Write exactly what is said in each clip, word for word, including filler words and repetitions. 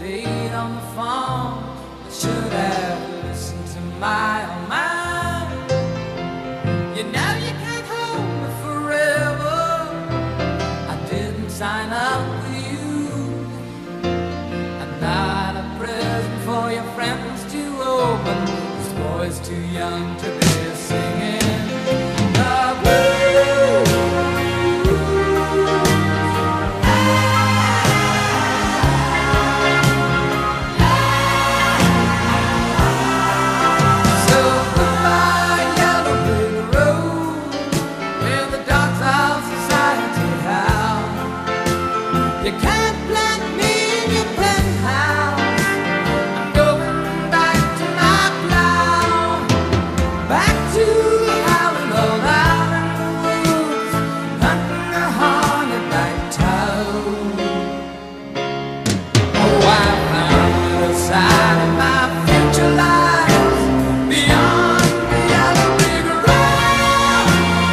date on the phone. I should have listened to my own mind. You know you can't hold me forever. I didn't sign up with you. I'm not a present for your friends to open. This boy's too young to be singing the blues. So goodbye, yellow brick road, where the dogs of society howl. You can't plant me in your penthouse. I'm going back to my plow, back to howling all out in the woods, hunting a hornet-like toad. Oh, I found the side of my future lies beyond the yellow brick road.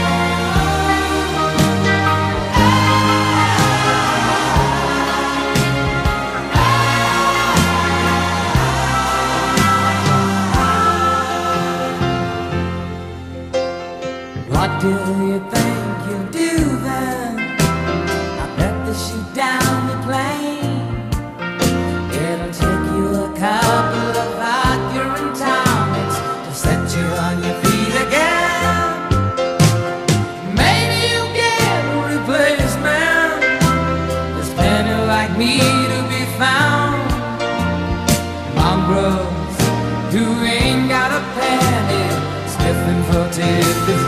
What do you think you'll do then? I bet they shoot down the plane. It'll take you a couple of arguing tonics to set you on your feet again. Maybe you'll get a replacement. There's plenty like me to be found. Mongrels who ain't got a penny, sniffing for tidbits